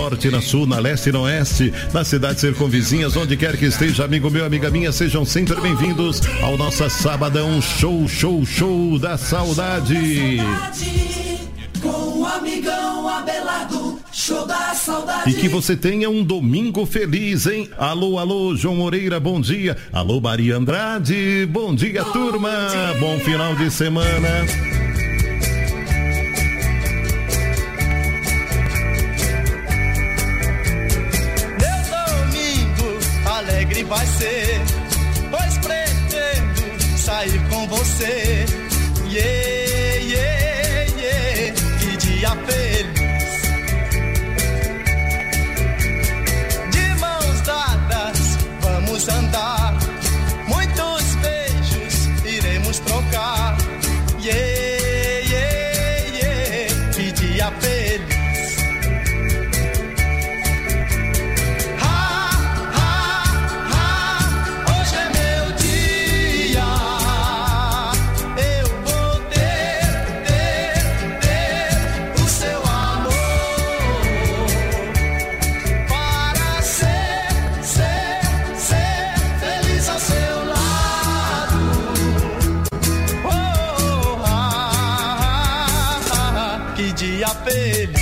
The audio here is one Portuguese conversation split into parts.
norte, na sul, na leste e no oeste, na cidade circunvizinhas, onde quer que esteja, amigo meu, amiga minha, sejam sempre bem-vindos ao nosso Sabadão Show da Saudade. Com o amigão Abelardo, show da saudade. E que você tenha um domingo feliz, hein? Alô, João Moreira, bom dia. Alô, Maria Andrade, bom dia, turma. Bom final de semana. Meu domingo alegre vai ser, pois pretendo sair com você. Que dia feliz. De mãos dadas vamos andar, muitos beijos iremos trocar. Que dia feliz. Hoje é meu dia. Eu vou ter o seu amor para ser feliz ao seu lado. Que dia feliz.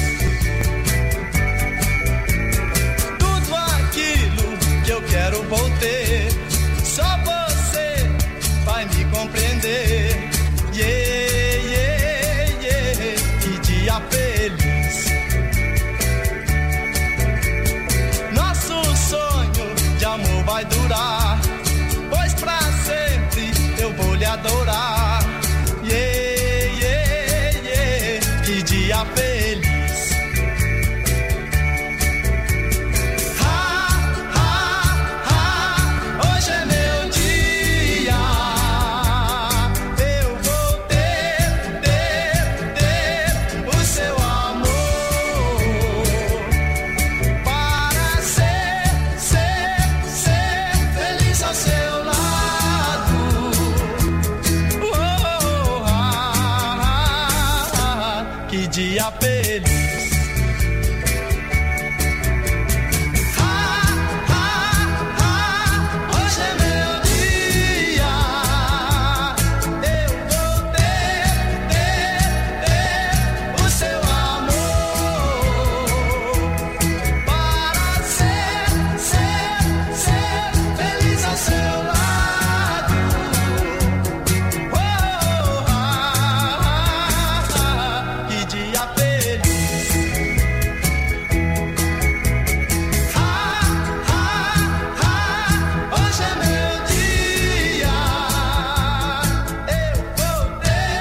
Tudo aquilo que eu quero vou ter, só você vai me compreender. Que dia feliz. Nosso sonho de amor vai durar, pois pra sempre eu vou lhe adorar. Que dia feliz. Hoje é meu dia. Eu vou ter o seu amor para ser feliz ao seu lado. Que dia feliz. Hoje é meu dia. Eu vou ter o seu amor para ser feliz ao seu lado. Que dia feliz. Hoje é meu dia. Eu vou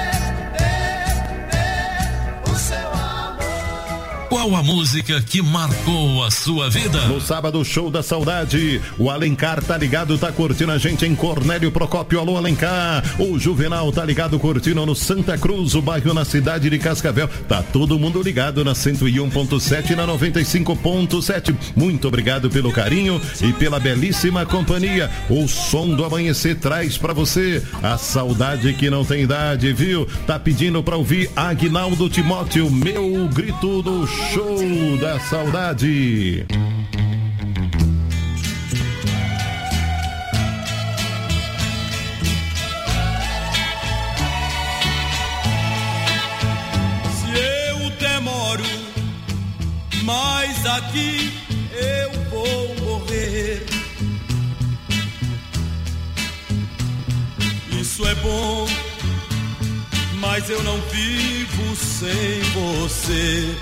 ter o seu amor. Qual a música que marcou a sua vida? No sábado, show da saudade, o Alencar tá ligado, tá curtindo a gente em Cornélio Procópio. Alô, Alencar. O Juvenal tá ligado, curtindo no Santa Cruz, o bairro na cidade de Cascavel. Tá todo mundo ligado na 101.7 e na 95.7. Muito obrigado pelo carinho e pela belíssima companhia. O som do amanhecer traz pra você a saudade que não tem idade, viu? Tá pedindo pra ouvir Aguinaldo Timóteo, meu grito do show da saudade. Se eu demoro, mas aqui eu vou morrer. Isso é bom, mas eu não vivo sem você.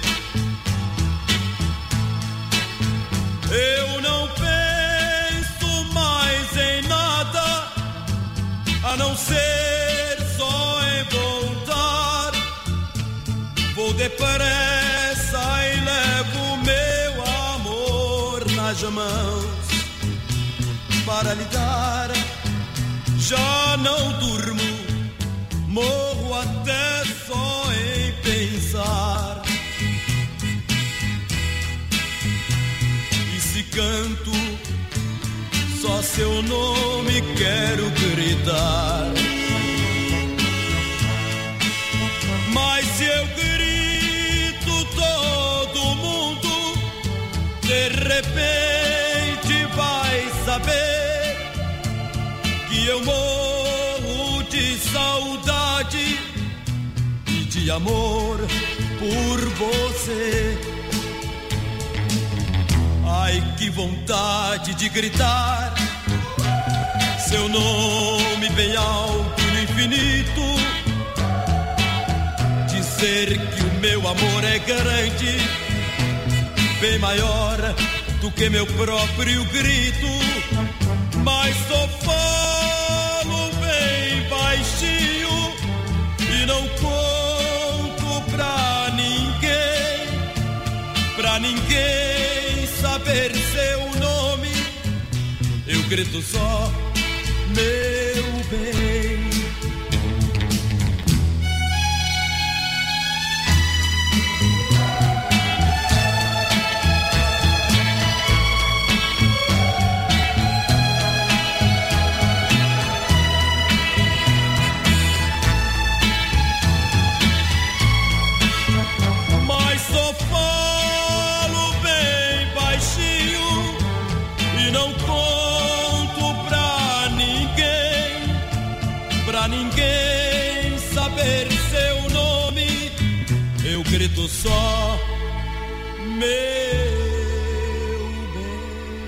Eu não penso mais em nada, a não ser só em voltar. Vou depressa e levo meu amor nas mãos para lhe dar. Já não durmo, morro até só em pensar. E se canto, só seu nome quero gritar. Mas se eu grito, todo mundo De repente vai saber que eu morro de saudade e de amor por você. Ai, que vontade de gritar seu nome bem alto no infinito, dizer que o meu amor é grande, bem maior do que meu próprio grito, mas só falo bem baixinho e não conto pra ninguém saber seu nome. Eu grito só meu bem. Mas só falo bem baixinho e não conto pra ninguém saber seu nome. Eu grito só meu bem.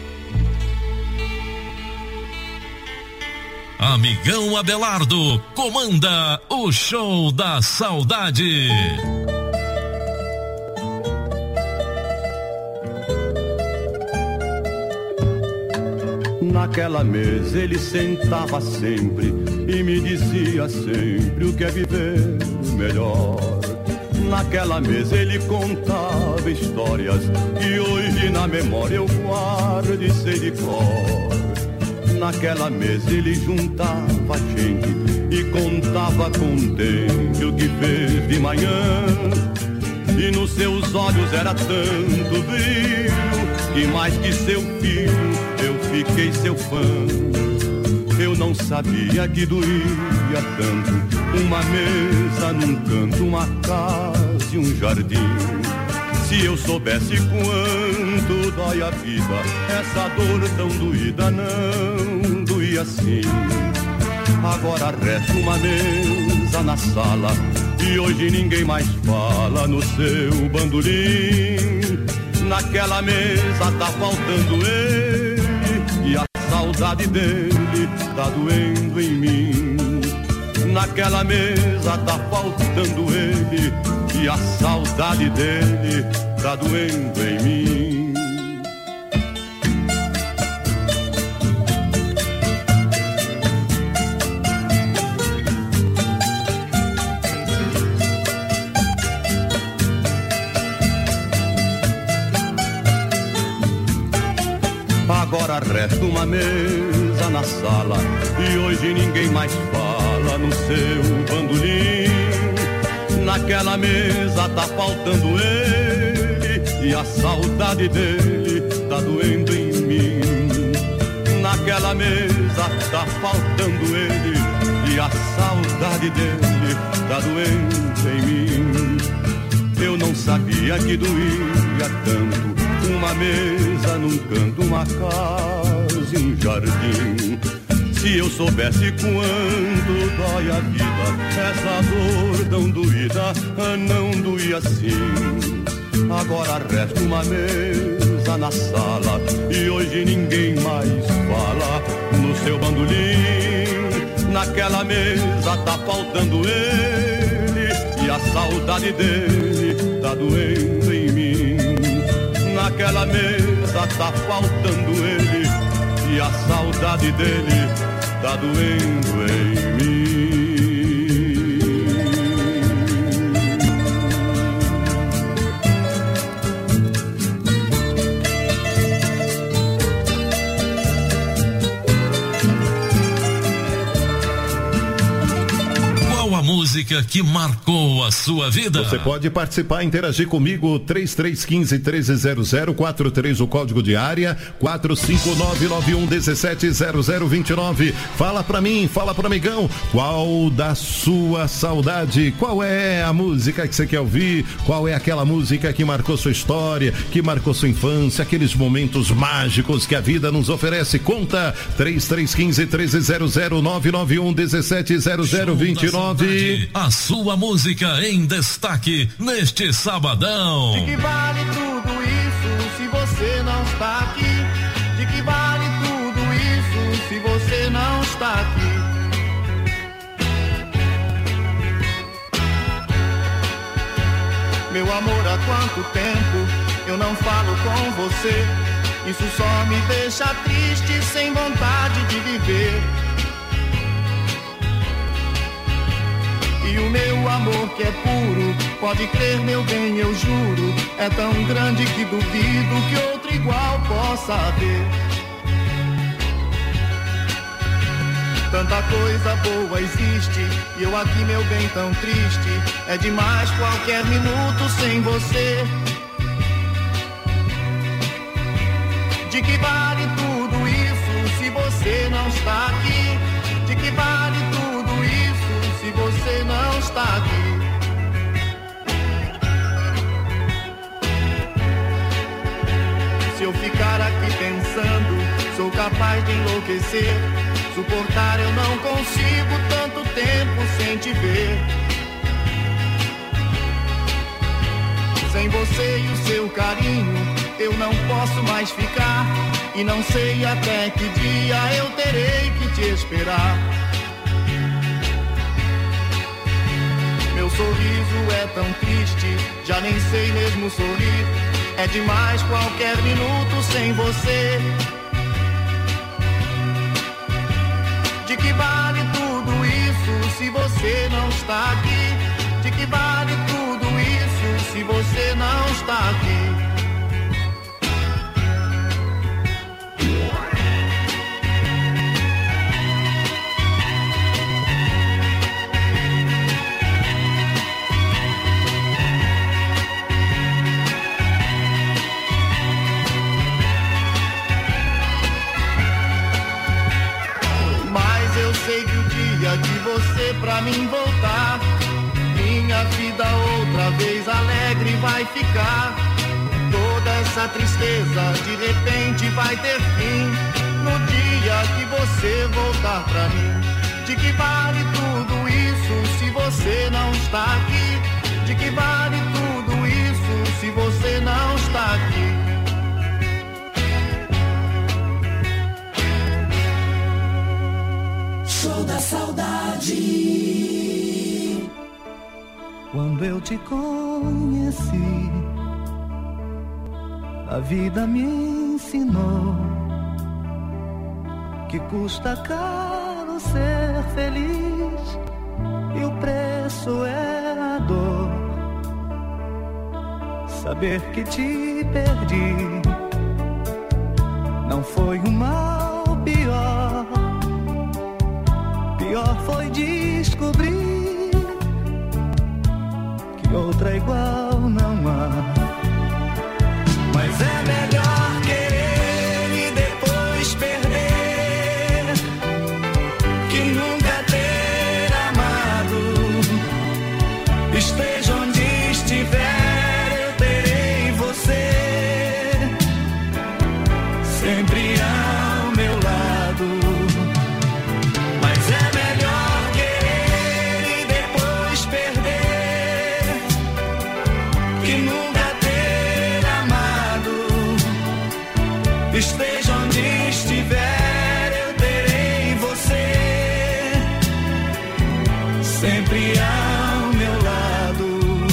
Amigão Abelardo comanda o show da saudade. Naquela mesa ele sentava sempre e me dizia sempre o que é viver melhor. Naquela mesa ele contava histórias que hoje na memória eu guardo e sei de cor. Naquela mesa ele juntava gente e contava contente o que fez de manhã. E nos seus olhos era tanto brilho que mais que seu filho eu fiquei seu fã. Eu não sabia que doía tanto uma mesa num canto, uma casa e um jardim. Se eu soubesse quanto dói a vida, essa dor tão doída não doía assim. Agora resta uma mesa na sala e hoje ninguém mais fala no seu bandolim. Naquela mesa tá faltando ele e a saudade dele tá doendo em mim. Naquela mesa tá faltando ele e a saudade dele tá doendo em mim. Agora resta uma mesa na sala e hoje ninguém mais fala no seu bandolim. Naquela mesa tá faltando ele e a saudade dele tá doendo em mim. Naquela mesa tá faltando ele e a saudade dele tá doendo em mim. Eu não sabia que doía tanto uma mesa num canto, uma casa e um jardim. Se eu soubesse quanto dói a vida, essa dor tão doída não doía assim. Agora resta uma mesa na sala e hoje ninguém mais fala no seu bandolim. Naquela mesa tá faltando ele e a saudade dele tá doendo em mim. Naquela mesa tá faltando ele e a saudade dele tá doendo em mim. Qual a música música que marcou a sua vida. Você pode participar, interagir comigo, 3315-1300, 43 o código de área, 459-9117-0029. Fala pra mim, fala pro amigão, qual da sua saudade, qual é a música que você quer ouvir, qual é aquela música que marcou sua história, que marcou sua infância, aqueles momentos mágicos que a vida nos oferece. Conta, 3315-1300, 991-170029. A sua música em destaque neste sabadão. De que vale tudo isso se você não está aqui? De que vale tudo isso se você não está aqui? Meu amor, há quanto tempo eu não falo com você? Isso só me deixa triste, sem vontade de viver. E o meu amor que é puro, pode crer, meu bem, eu juro, é tão grande que duvido que outro igual possa haver. Tanta coisa boa existe, e eu aqui, meu bem, tão triste. É demais qualquer minuto sem você. De que vale tudo isso se você não está aqui? De que vale tudo isso se você não está aqui? Se eu ficar aqui pensando, sou capaz de enlouquecer. Suportar eu não consigo tanto tempo sem te ver. Sem você e o seu carinho, eu não posso mais ficar. E não sei até que dia eu terei que te esperar. Meu sorriso é tão triste, já nem sei mesmo sorrir. É demais qualquer minuto sem você. De que vale tudo isso se você não está aqui? De que vale tudo isso se você não está aqui? Sei que o dia que você pra mim voltar, minha vida outra vez alegre vai ficar. Toda essa tristeza de repente vai ter fim no dia que você voltar pra mim. De que vale tudo isso se você não está aqui? De que vale tudo isso se você não está aqui? Show da saudade. Quando eu te conheci, a vida me ensinou que custa caro ser feliz e o preço é a dor. Saber que te perdi não foi um mal pior. Pior foi descobrir que outra igual não há. Mas é melhor querer e depois perder que nunca ter amado. Esteja onde estiver, eu terei você sempre ao meu lado. Mas é melhor querer e depois perder que nunca ter amado. Esteja onde estiver, eu terei você sempre ao meu lado.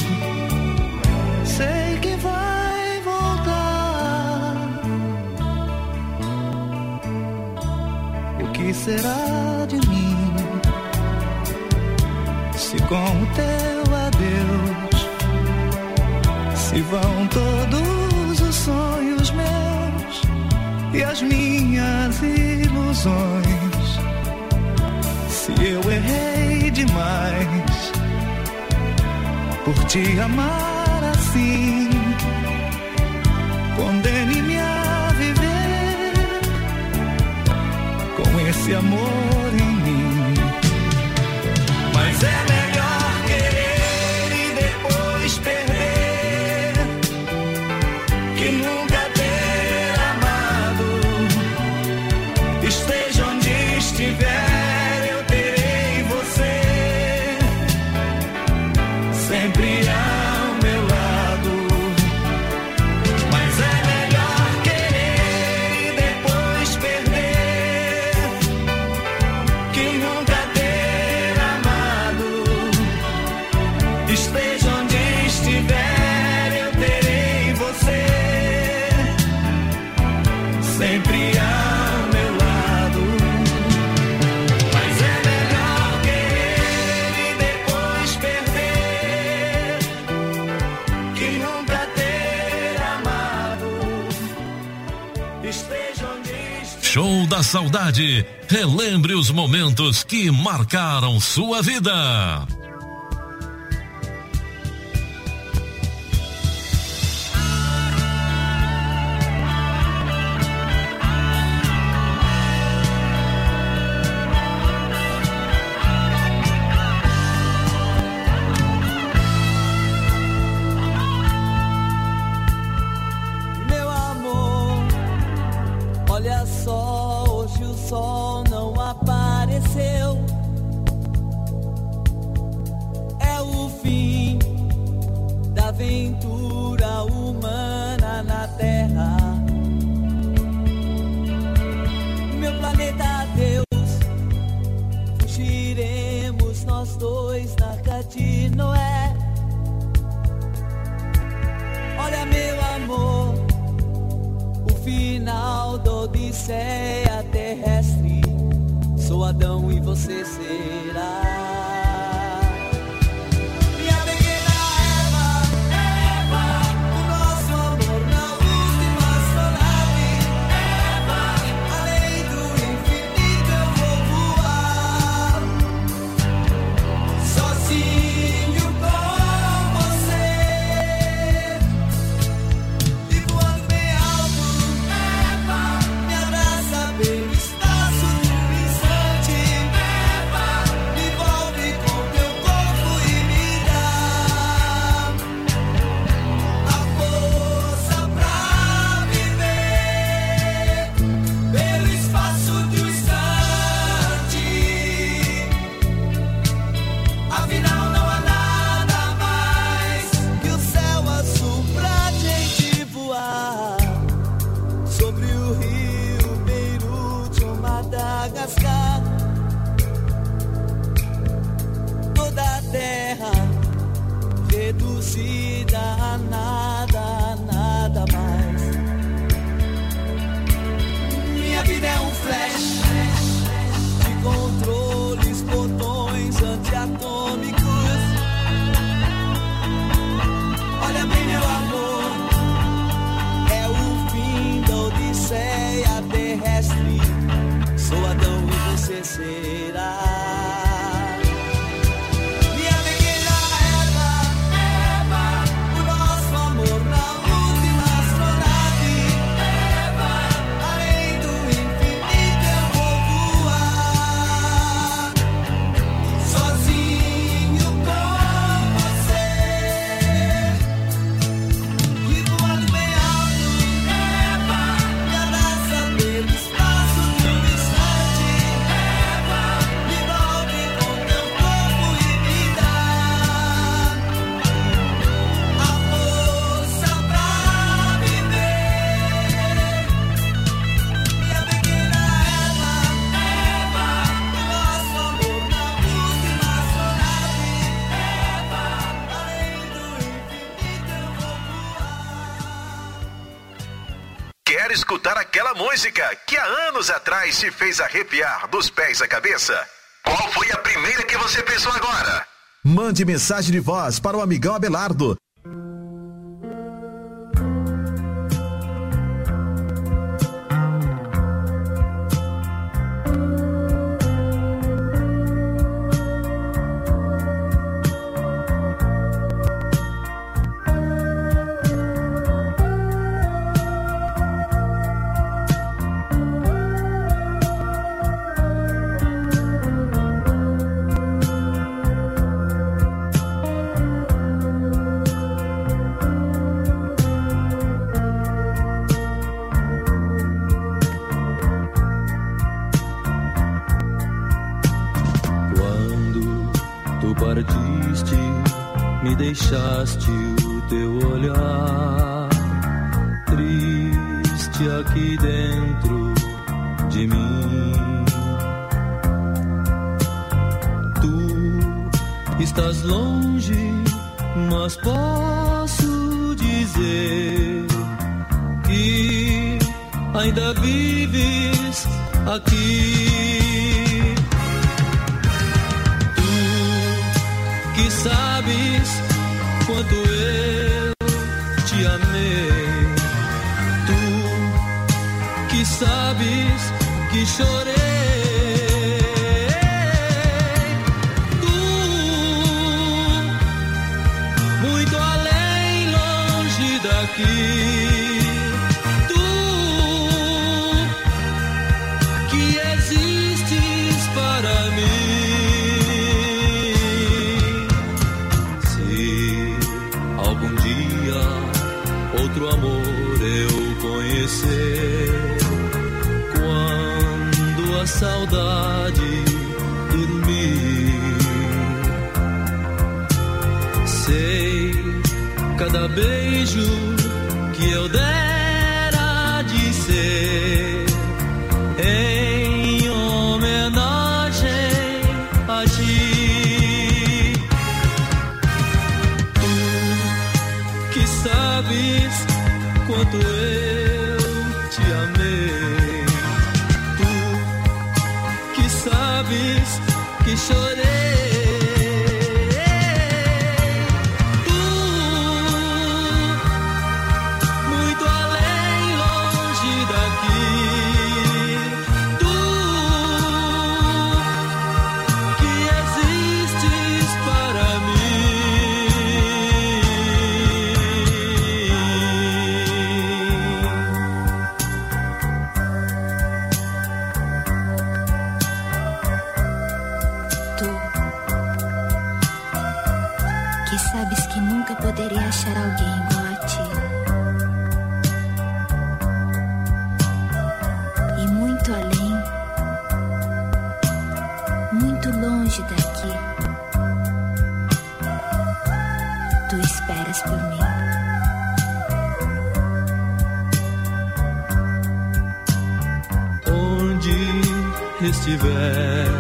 Sei que vai voltar. O que será de mim se com o teu adeus se vão todos os sonhos meus e as minhas ilusões? Se eu errei demais por te amar assim. Condene-me a viver com esse amor em mim. Mas é melhor querer e depois perder que nunca ter amado. Esteja onde estiver, eu terei você sempre ao meu lado. Mas é melhor querer e depois perder que nunca ter amado. Esteja onde estiver, eu terei você sempre ao meu lado. Mas é melhor querer e depois perder que nunca ter amado. Esteja onde estiver. Show da Saudade. Relembre os momentos que marcaram sua vida. Meu amor, olha só, hoje o sol não apareceu. É o fim da aventura humana na Terra. Meu planeta Deus, fugiremos nós dois na Arca de Noé. Olha, meu amor, o final da Odisseia terrestre. Sou Adão e você será minha pequena Eva, o nosso amor na última astronave. Eva, além do infinito eu vou voar, sozinho com você. E voando bem alto, Eva, me abraça pelo espaço de um instante. Eva, me envolve com teu corpo e me dá a força pra viver pelo espaço de um instante. Afinal não há nada mais que o céu azul pra gente voar sobre o rio Beirute ou Madagascar. Toda a terra reduzida a nada mais. Minha vida é um flash de controles, botões antiatômicos. Olha bem, meu amor, é o fim da Odisseia terrestre. Sou Adão e você será minha pequena Eva, o nosso amor na última astronave. Eva, além do infinito eu vou voar, sozinho com você. E voando bem alto, Eva, me abraça pelo espaço de um instante. Eva, me envolve com teu corpo e me dá a força pra viver. Minha pequena Eva, o nosso amor na última astronave. Eva, além do infinito eu vou voar. Quer escutar aquela música que há anos atrás te fez arrepiar dos pés à cabeça? Qual foi a primeira que você pensou agora? Mande mensagem de voz para o amigão Abelardo. deixaste o teu olhar triste aqui dentro de mim. Tu estás longe, mas posso dizer que ainda vives aqui. Tu que sabes quanto eu te amei, tu que sabes que chorei, tu muito além, longe daqui. Outro amor eu conhecer, quando a saudade dormir, sei cada beijo que eu dera de ser em homenagem a ti. Tu que sabes quanto eu te amei, tu que sabes que chorei, tu muito além, longe daqui, tu que existes para mim. Sabes que nunca poderia achar alguém igual a ti. E muito além, muito longe daqui, tu esperas por mim. Onde estiver,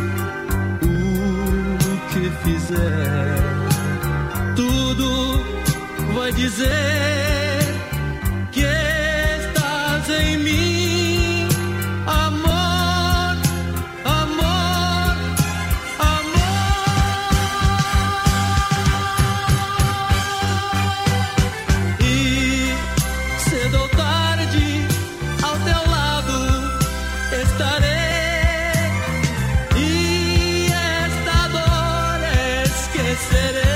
o que fizer, tudo vai dizer que estás em mim, amor, amor, amor. E cedo ou tarde ao teu lado estarei, e esta dor esquecerei.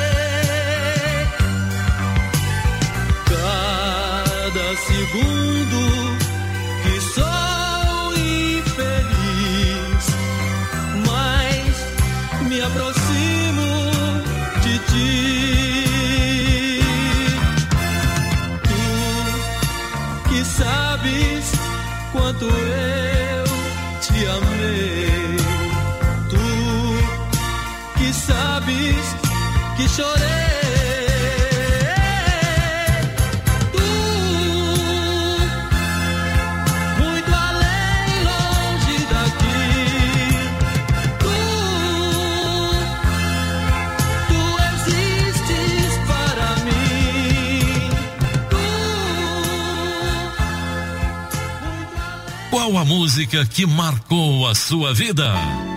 Segundo que sou infeliz, mas me aproximo de ti. Tu que sabes quanto eu te amei, tu que sabes que chorei. Qual a música que marcou a sua vida?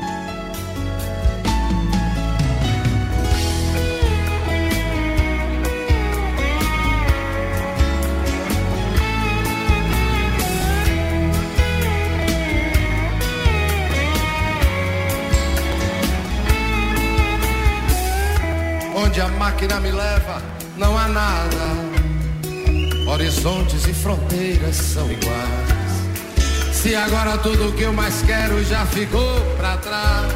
Onde a máquina me leva, não há nada. Horizontes e fronteiras são iguais. Se agora tudo que eu mais quero já ficou pra trás.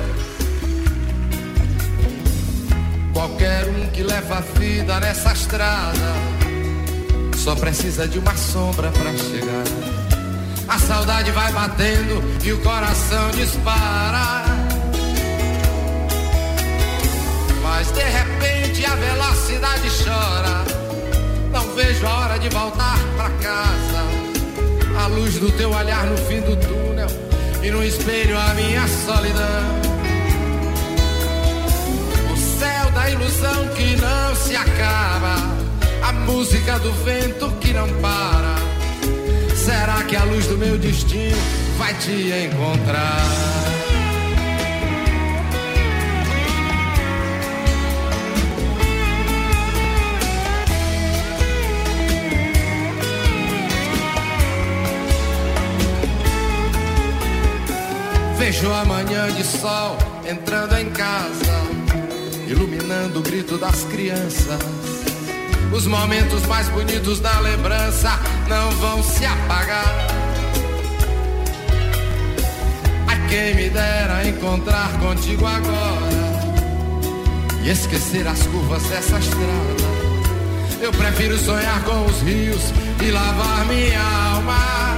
Qualquer um que leva a vida nessa estrada só precisa de uma sombra pra chegar. A saudade vai batendo e o coração dispara. Mas de repente mente a velocidade chora. Não vejo a hora de voltar pra casa. A luz do teu olhar no fim do túnel e no espelho a minha solidão. O céu da ilusão que não se acaba, a música do vento que não para. Será que a luz do meu destino vai te encontrar? Vejo a manhã de sol entrando em casa, iluminando o grito das crianças. Os momentos mais bonitos da lembrança não vão se apagar. A quem me dera encontrar contigo agora e esquecer as curvas dessa estrada. Eu prefiro sonhar com os rios e lavar minha alma.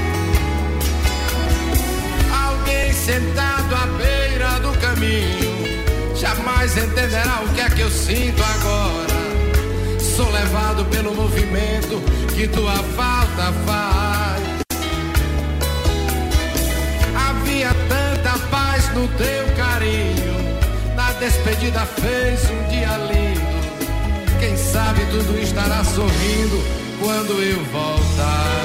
Alguém sentado à beira do caminho jamais entenderá o que é que eu sinto agora. Sou levado pelo movimento que tua falta faz. Havia tanta paz no teu carinho, na despedida fez um dia lindo. Quem sabe tudo estará sorrindo quando eu voltar.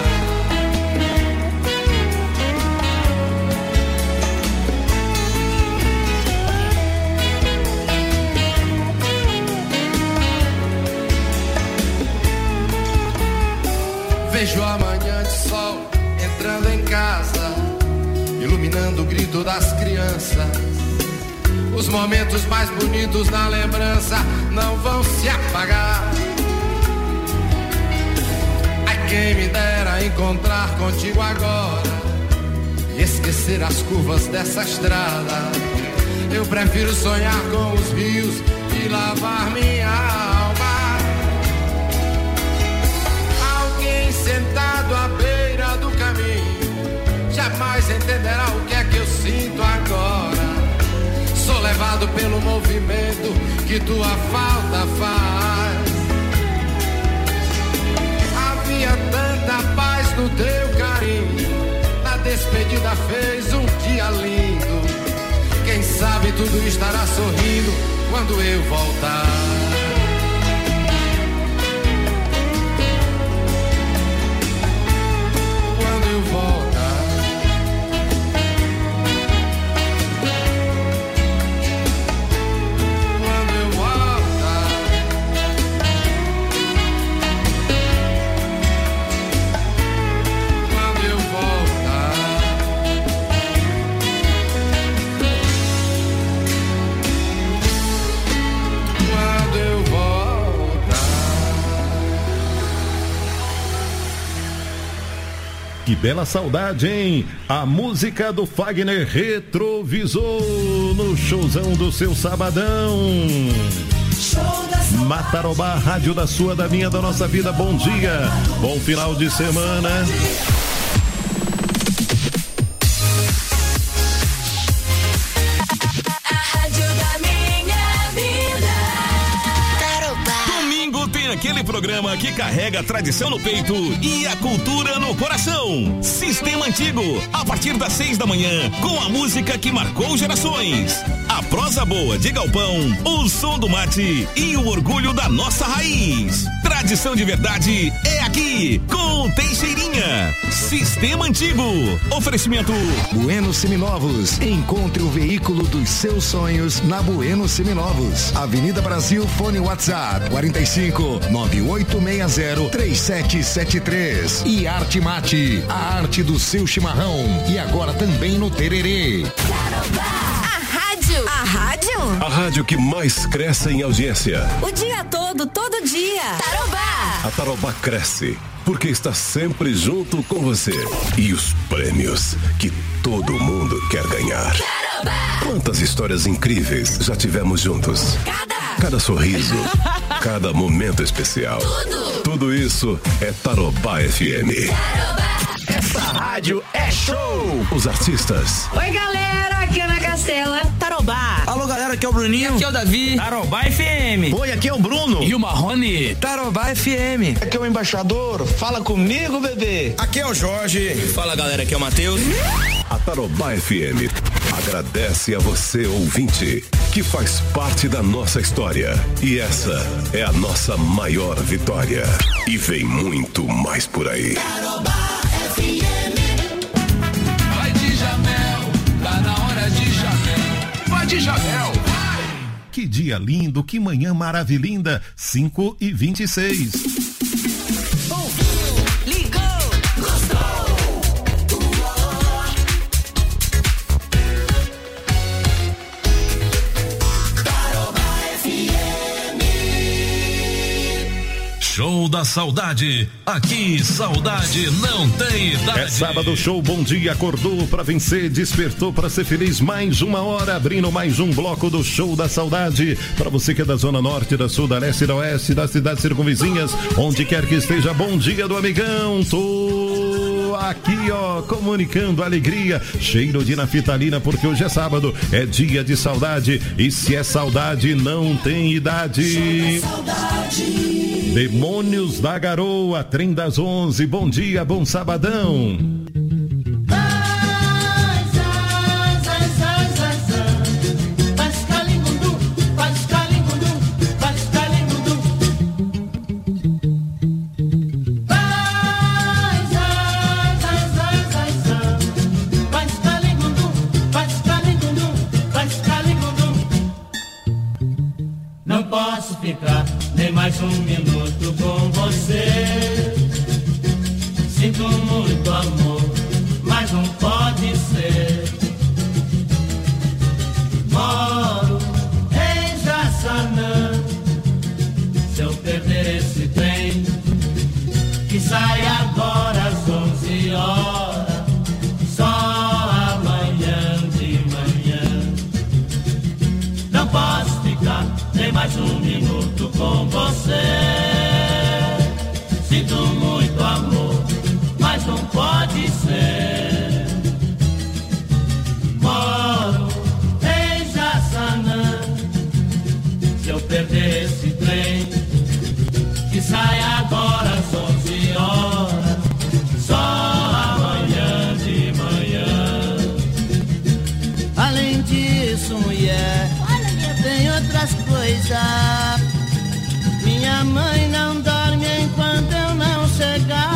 Vejo a manhã de sol entrando em casa, iluminando o grito das crianças. Os momentos mais bonitos na lembrança não vão se apagar. A quem me dera encontrar contigo agora e esquecer as curvas dessa estrada. Eu prefiro sonhar com os rios e lavar minha alma. Sentado à beira do caminho jamais entenderá o que é que eu sinto agora. Sou levado pelo movimento que tua falta faz. Havia tanta paz no teu carinho, na despedida fez um dia lindo. Quem sabe tudo estará sorrindo quando eu voltar. Que bela saudade, hein? A música do Fagner Retrovisor no showzão do seu sabadão. Matarobá, rádio da sua, da minha, da nossa vida. Bom dia, bom final de semana. Aquele programa que carrega a tradição no peito e a cultura no coração. Sistema Antigo, a partir das 6 da manhã, com a música que marcou gerações. A prosa boa de galpão, o som do mate e o orgulho da nossa raiz. Tradição de verdade é aqui, com Teixeirinha. Sistema Antigo. Oferecimento Bueno Seminovos. Encontre o veículo dos seus sonhos na Bueno Seminovos. Avenida Brasil, fone WhatsApp 45 9860 3773. E Arte Mate, a arte do seu chimarrão. E agora também no Tererê. A rádio que mais cresce em audiência. O dia todo, todo dia. Tarobá. A Tarobá cresce porque está sempre junto com você. E os prêmios que todo mundo quer ganhar. Tarobá. Quantas histórias incríveis já tivemos juntos. Cada sorriso, cada momento especial. Tudo isso é Tarobá FM. Tarobá. Essa rádio é show. Os artistas. Oi, galera, aqui é Ana Castela. Tarobá. Alô, galera aqui é o Bruninho. Aqui é o Davi. Tarobá FM. Oi, aqui é o Bruno. E o Marrone. Tarobá FM. Aqui é o embaixador. Fala comigo, bebê. Aqui é o Jorge. Fala, galera, aqui é o Matheus. A Tarobá FM agradece a você, ouvinte, que faz parte da nossa história. E essa é a nossa maior vitória. E vem muito mais por aí. Tarobá FM. Vai de Jamel, tá na hora de Jamel. Vai de Jamel. Que dia lindo, que manhã maravilhinda, 5h26. Show da Saudade. Aqui, saudade não tem idade. É sábado, show Bom Dia. Acordou pra vencer, despertou pra ser feliz. Mais uma hora, abrindo mais um bloco do Show da Saudade. Pra você que é da Zona Norte, da Sul, da Leste e da Oeste, das cidades circunvizinhas, onde quer que esteja, bom dia do amigão. Tô aqui, ó, comunicando alegria, cheiro de naftalina, porque hoje é sábado, é dia de saudade. E se é saudade, não tem idade. Demônios da Garoa, trem das 11. Bom dia, bom sabadão. Não posso ficar nem mais um minuto com você. Sinto muito amor, mas não pode ser. Moro em Jaçanã. Se eu perder esse trem, que sai agora às 11 horas, só amanhã de manhã. Não posso ficar nem mais um minuto com você. Sinto muito amor, mas não pode ser. Moro em Jaçanã. Se eu perder esse trem, que sai agora às 11 horas, só amanhã de manhã. Além disso, mulher, tem outras coisas. Minha mãe não dorme enquanto eu não chegar.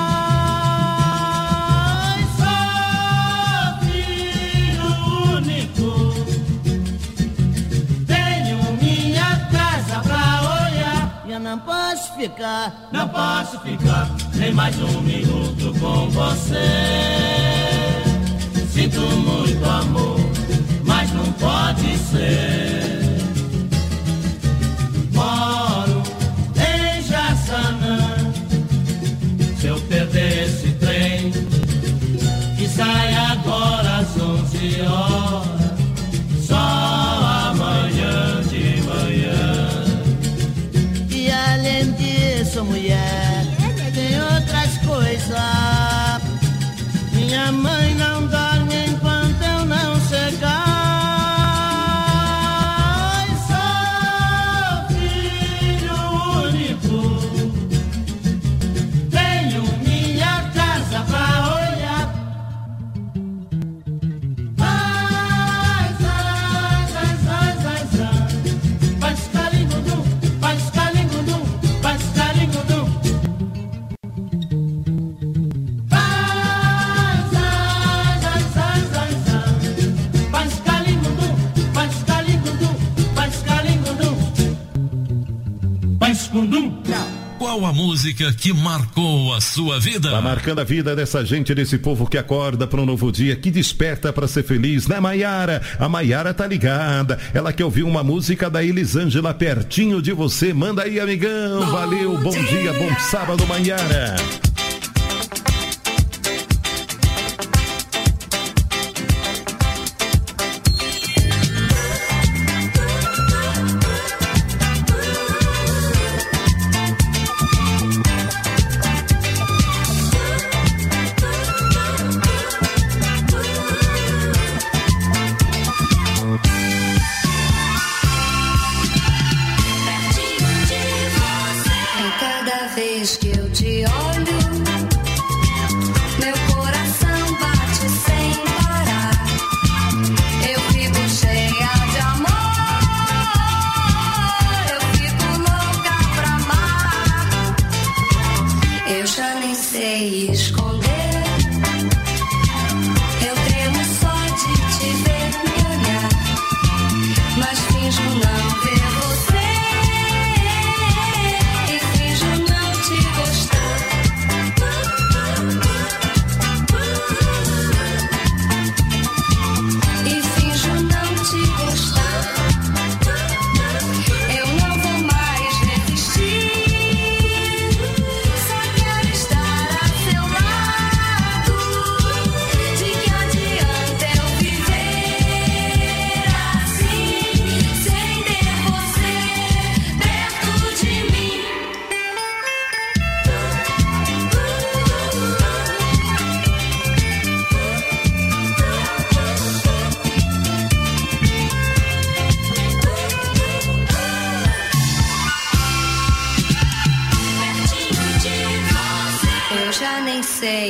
Sou filho único, tenho minha casa pra olhar. E eu não posso ficar, não posso ficar nem mais um minuto com você. Sinto muito amor, mas não pode ser. Moro em Jaçanã. Se eu perder esse trem, que sai agora às 11 horas, só amanhã de manhã. E além disso, mulher, tem outras coisas. Minha mãe não dorme enquanto eu não chegar. Qual a música que marcou a sua vida? Tá marcando a vida dessa gente, desse povo que acorda para um novo dia, que desperta para ser feliz, né, Maiara? A Maiara tá ligada. Ela quer ouvir uma música da Elisângela, Pertinho de Você. Manda aí, amigão. Valeu, bom dia, bom sábado, Maiara.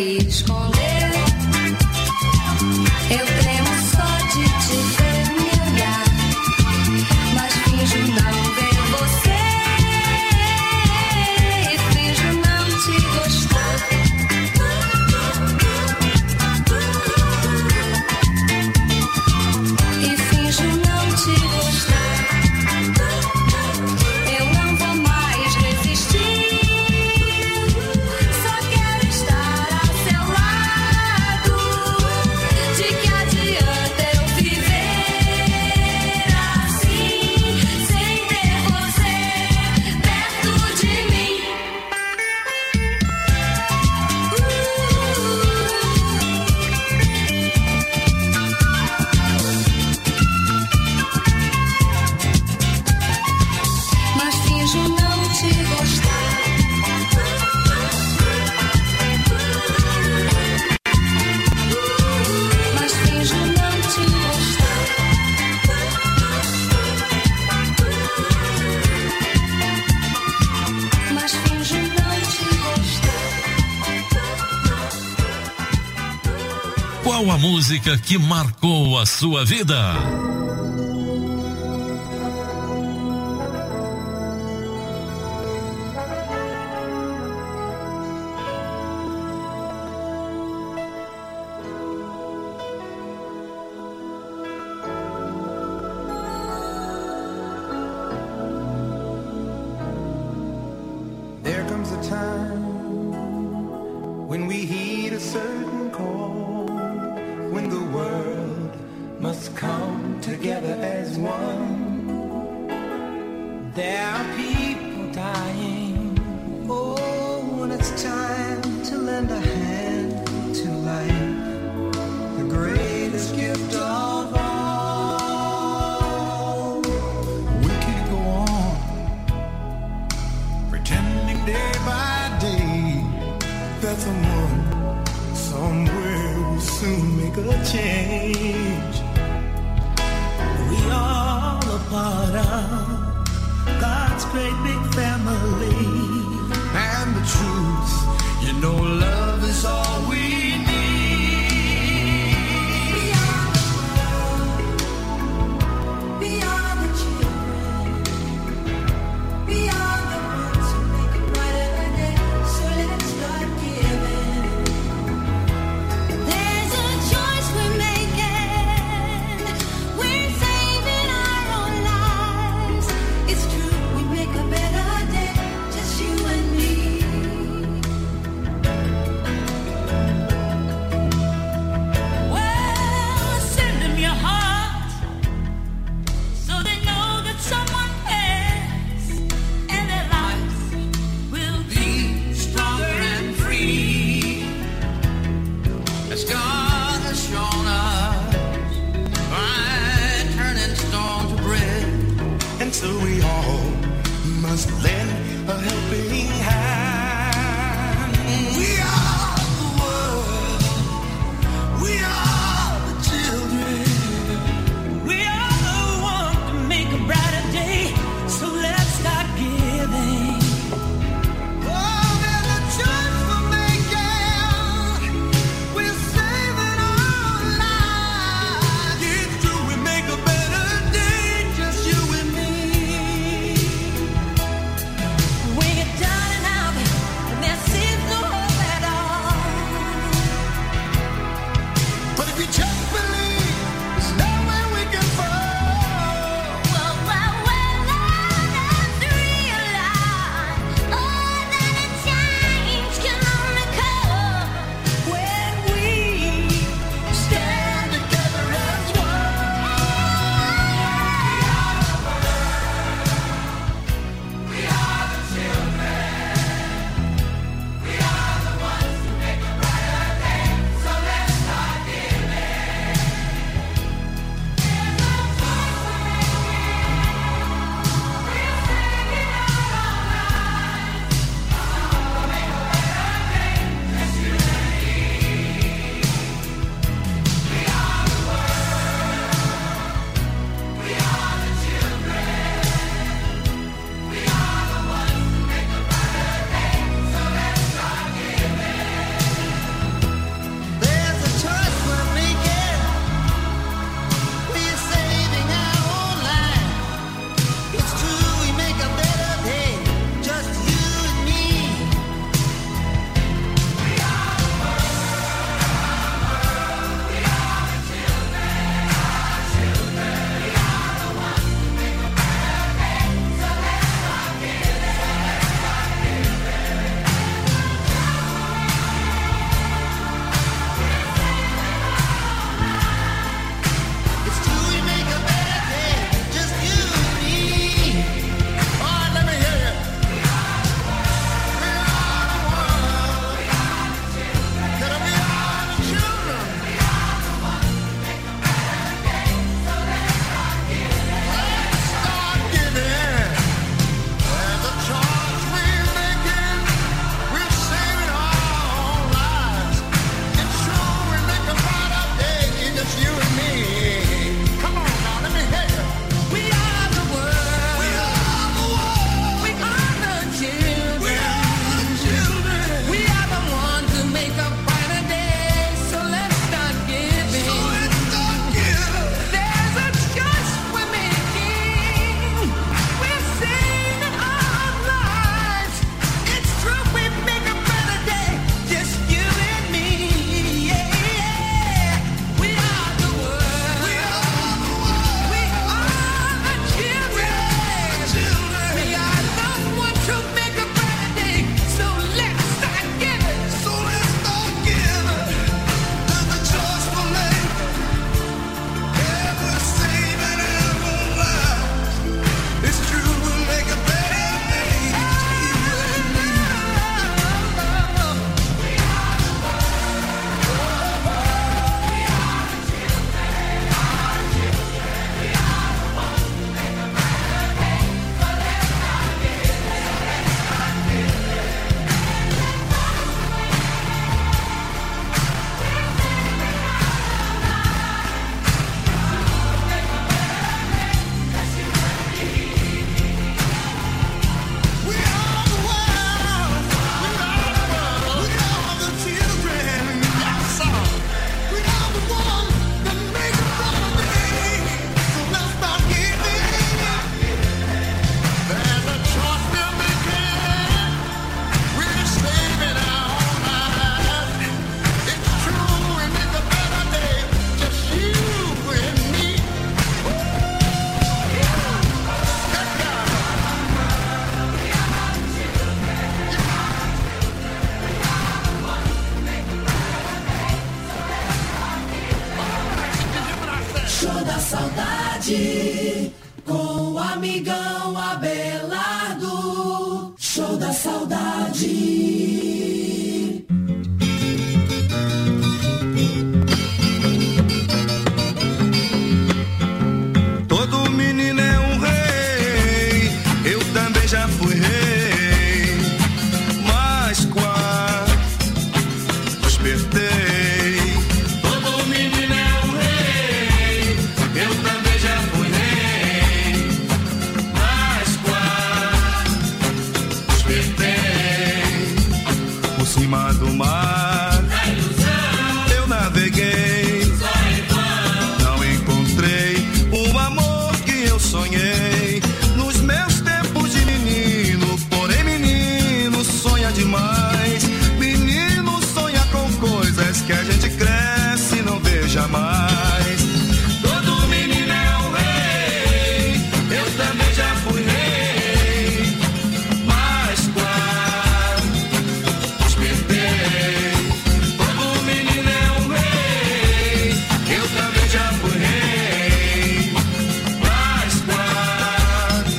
me esconder. Eu tremo só de te ver me olhar, mas finjo não ver você e finjo não te gostar. E finjo não te gostar. Eu não vou mais resistir. Só quero estar ao seu lado. De que adianta eu viver assim, sem ter você perto de mim? Mas finjo não te gostar. Mas finjo não te gostar. Mas finjo não te gostar. Qual a música que marcou a sua vida? There comes a time when we heed a certain call, when the world must come together as one. There are people dying. Oh, when it's time to lend a hand to life, the greatest gift of all. We can't go on pretending day by day that someone somewhere will soon make a change. We all a part of God's great big family. And the truth, you know, love is all we need. We are the children. We are the ones who make a brighter day. So let's start giving. There's a choice we're making. We're saving our own lives. It's true, we make a better day, just you and me. Well, send them your heart, so they know that someone cares, and their lives will be Stronger and free, as God has shown us, by turning stone to bread. And so we all must lend a helping hand. We are the world. We are the children. We are the ones to make a brighter day, so let's start giving. Oh, there's a choice we're making. We're saving our lives. It's true, we make a better day, just you and me. We get down and out, and there seems no hope at all. But if you just believe, there's nowhere we can fall. Well, let's realize, oh, that a change can only come when we Stand together as one. We are the children. We are the ones who make a brighter day. So let's start giving. Saudade, com o amigão Abelardo. Show da saudade. Todo menino é um rei, eu também já fui rei, mas quase despertei. Todo menino é um rei, eu também já fui rei, mas quase despertei. Por cima do mar, eu naveguei, não encontrei o amor que eu sonhei nos meus tempos de menino. Porém, menino sonha demais. Menino sonha com coisas que a gente cresce e não vê jamais. Todo menino é um rei, eu também já fui rei, mas quase despertei. Todo menino é um rei, eu também já fui rei, mas quase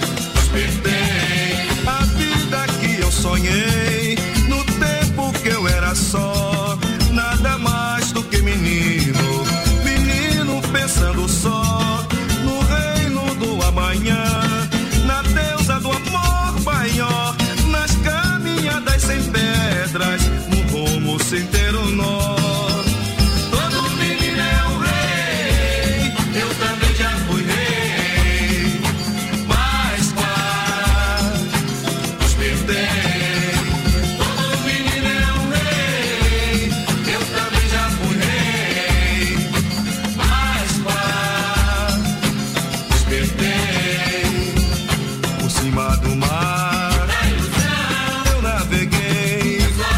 despertei. A vida que eu sonhei no tempo que eu era só, nada mais do que menino, menino pensando só no reino do amanhã, na deusa do amor maior, nas caminhadas sem pedras, no rumo sem ter um nó. Todo menino é um rei, eu também já fui rei, mas quase despertei. Todo menino é um rei, eu também já fui rei, mas quase despertei. Por cima do mar, eu naveguei,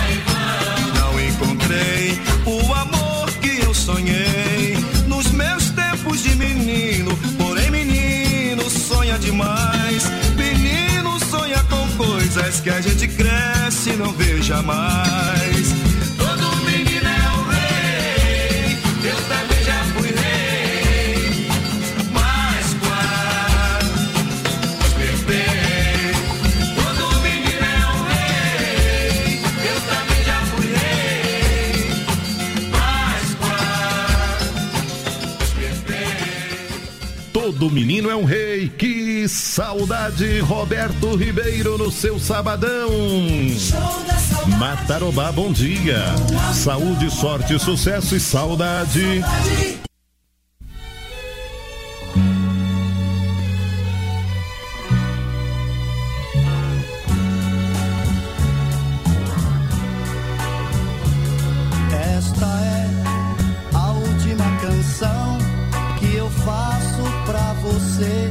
não encontrei o amor que eu sonhei nos meus tempos de menino. Porém, menino sonha demais. Menino sonha com coisas que a gente cresce e não vê jamais. Todo menino é um rei, eu também já fui rei, mas quase despertei. Todo menino é um rei, eu também já fui rei, mas quase despertei. Todo menino é um rei, que saudade. Roberto Ribeiro no seu sabadão. Matarobá, bom dia. Saúde, sorte, sucesso e saudade. Esta é a última canção que eu faço pra você.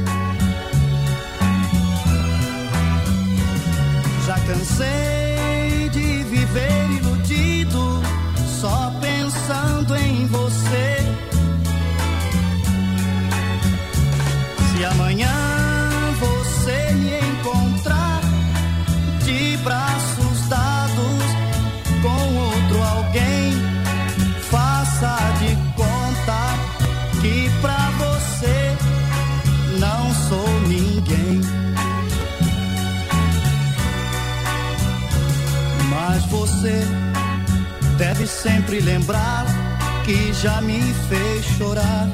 Já cansei de viver iludido, só pensando em você. Se amanhã você me encontrar de braços dados com outro alguém, faça de conta que pra você não sou ninguém. Mas você deve sempre lembrar que já me fez chorar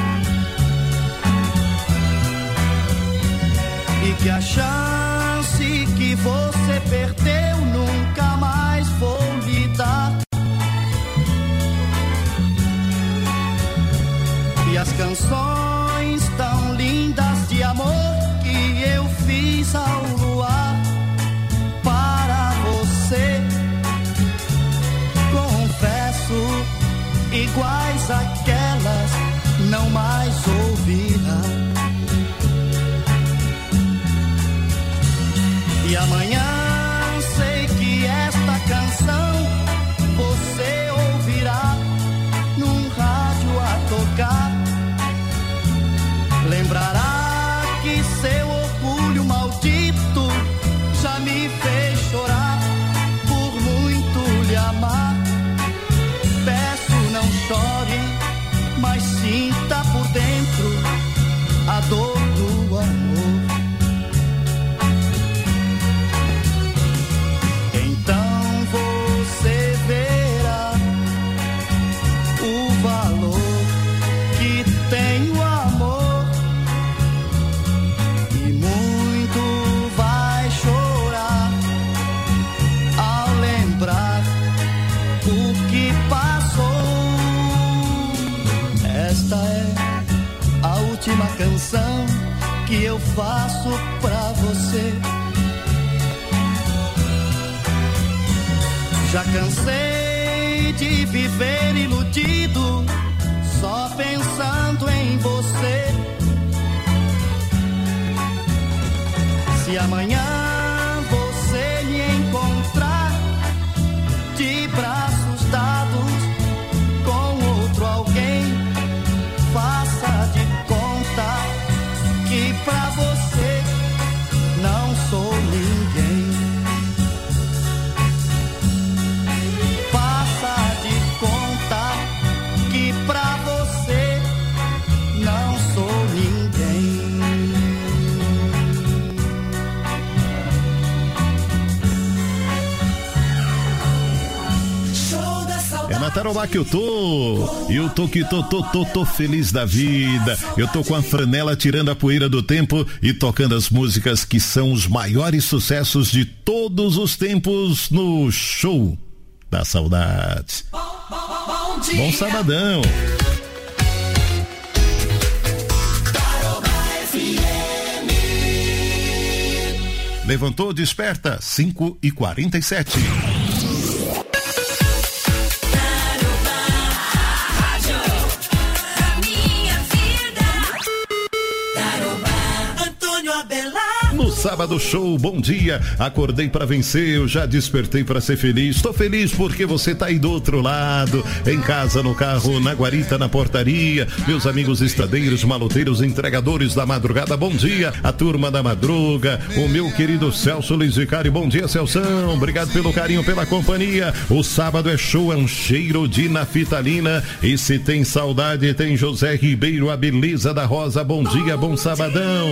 e que a chance que você perdeu nunca mais vou lhe dar. E as canções tão lindas de amor que eu fiz ao luar para você, confesso, iguais àquelas não mais ouvirá. E amanhã sei que esta canção você ouvirá num rádio a tocar. Lembrará que seu orgulho maldito já me fez chorar por muito lhe amar. Peço, não chore, mas sinta por dentro última canção que eu faço pra você. Já cansei de viver iludido, só pensando em você. Se amanhã você me encontrar de braços dados com outro alguém, faça de conta que pra você não sou ninguém. Faça de conta que pra você não sou ninguém. É na Tarobá que eu tô. Eu tô que tô feliz da vida. Eu tô com a franela tirando a poeira do tempo e tocando as músicas que são os maiores sucessos de todos os tempos no Show da Saudade. Bom sabadão. Levantou, desperta, 5h47. No Sábado Show, bom dia, acordei pra vencer, eu já despertei pra ser feliz, tô feliz porque você tá aí do outro lado, em casa, no carro, na guarita, na portaria, meus amigos estradeiros, maloteiros, entregadores da madrugada, bom dia, a turma da madruga, o meu querido Celso Luiz Vicari, bom dia, Celção, obrigado pelo carinho, pela companhia, o sábado é show, é um cheiro de naftalina, e se tem saudade, tem José Ribeiro, a beleza da rosa, bom dia, bom sabadão.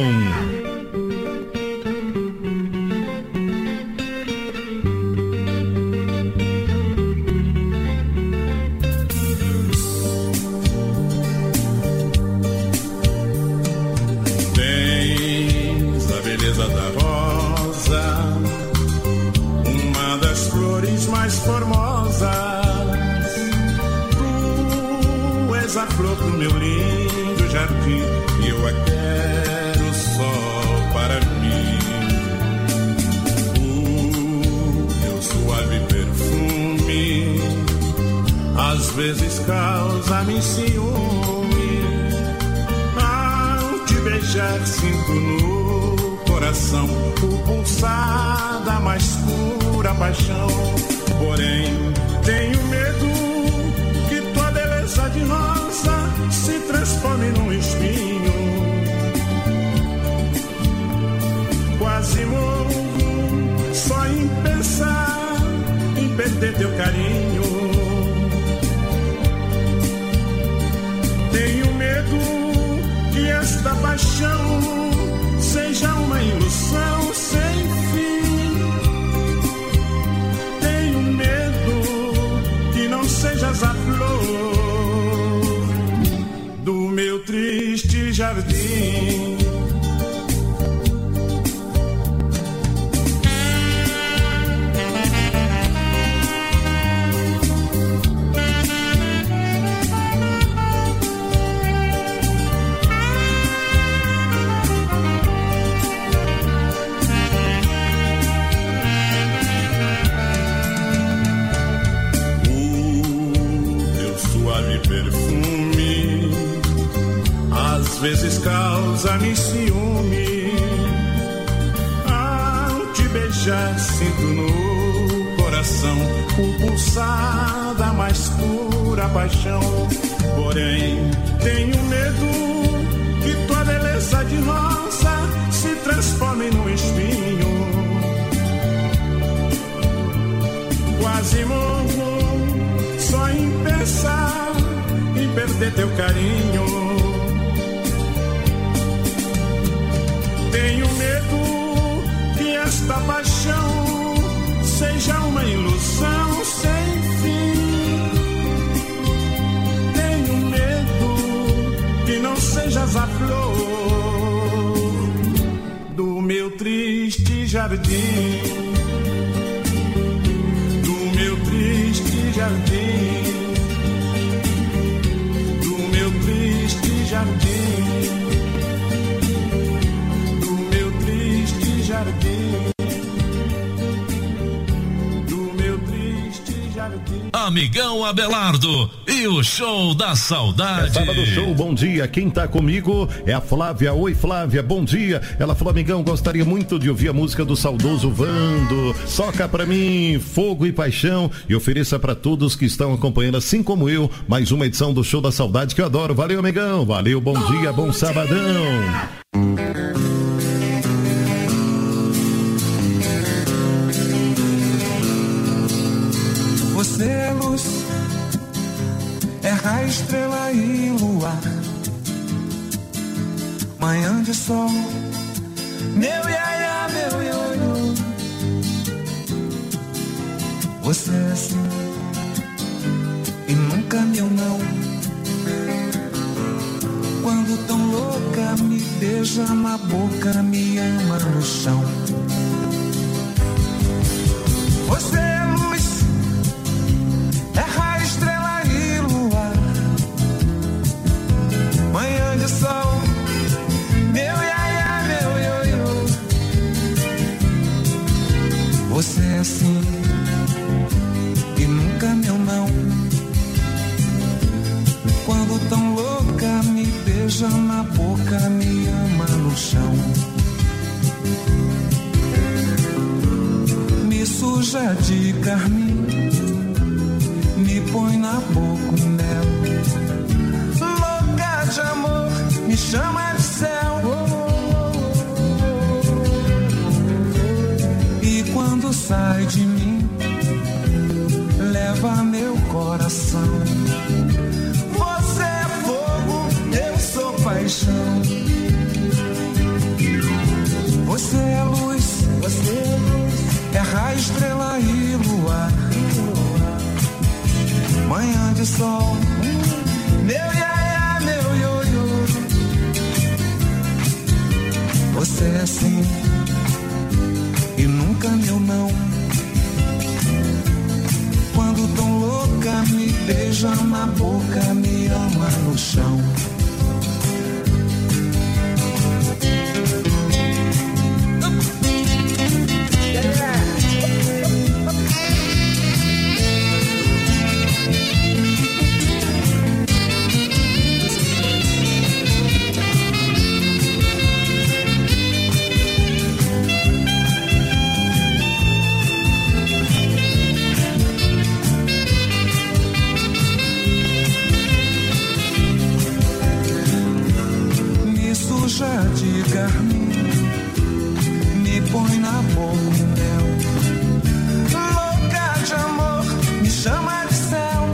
Vezes causa-me ciúme. Ao te beijar sinto no coração o pulsar da mais pura paixão. Porém tenho medo que tua beleza de rosa se transforme num espinho. Quase morro só em pensar em perder teu carinho. Tenho medo que esta paixão seja uma ilusão sem fim. Tenho medo que não sejas a flor do meu triste jardim. Às vezes causa-me ciúme. Ao te beijar sinto no coração o pulsar da mais pura paixão. Porém tenho medo que tua beleza de rosa se transforme num espinho. Quase morro só em pensar em perder teu carinho. Tenho medo que esta paixão seja uma ilusão sem fim. Tenho medo que não sejas a flor do meu triste jardim. Do meu triste jardim. Do meu triste jardim. Amigão Abelardo e o show da saudade. Sábado show, bom dia. Quem tá comigo é a Flávia. Oi, Flávia, bom dia. Ela falou, amigão, gostaria muito de ouvir a música do saudoso Vando. Toca pra mim, Fogo e Paixão, e ofereça pra todos que estão acompanhando, assim como eu, mais uma edição do show da saudade que eu adoro. Valeu, amigão. Valeu, bom dia, bom sabadão. Você é luz, é raio, estrela e luar, manhã de sol, meu iaia, meu ioiô. Você é assim e nunca meu não. Quando tão louca me beija na boca, me ama no chão. Você é luz, é raio, estrela e luar, manhã de sol, meu iaia, meu ioiô. Você é assim e nunca meu não. Quando tão louca me beija na boca, me ama no chão. Me suja de carmim, me põe na boca um mel. Louca de amor, me chama de céu. E quando sai de mim, leva meu coração. Você é fogo, eu sou paixão. Você é luz, é raio, estrela e luar, manhã de sol, meu iaia, meu ioiô. Você é assim e nunca meu não. Quando tão louca me beija na boca, me ama no chão. De carmim, me põe na boca um mel. Louca de amor, me chama de céu.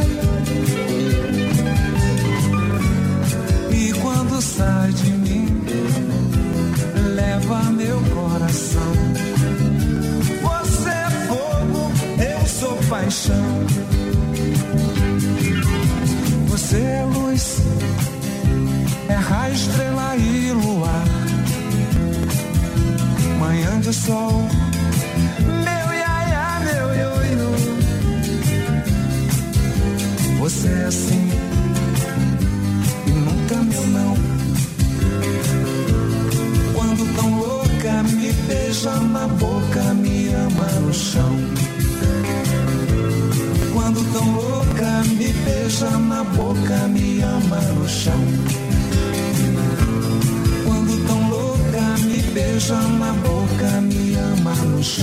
E quando sai de mim, leva meu coração. Você é fogo, eu sou paixão. Você é luz, é raio, estrela e luar, manhã de sol, meu iaia, meu ioiô. Você é assim e nunca meu não. Quando tão louca me beija na boca, me ama no chão. Quando tão louca me beija na boca, me ama no chão. Quando tão louca me beija na boca, me ama no chão.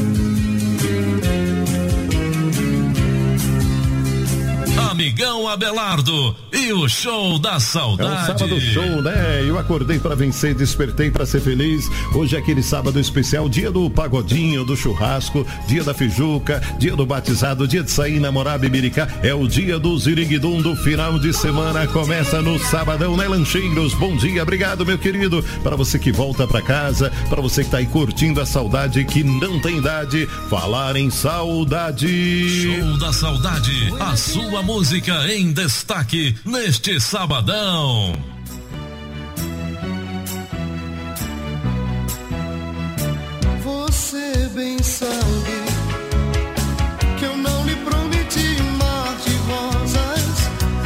Amigão Abelardo e o show da saudade. É um sábado show, né? Eu acordei pra vencer, despertei pra ser feliz. Hoje é aquele sábado especial, dia do pagodinho, do churrasco, dia da feijuca, dia do batizado, dia de sair, namorar, bebericar. É o dia do ziriguidum do final de semana. Começa no sabadão, né, lancheiros? Bom dia, obrigado, meu querido. Para você que volta pra casa, para você que tá aí curtindo a saudade que não tem idade. Falar em saudade. Show da saudade, a sua música em destaque neste sabadão.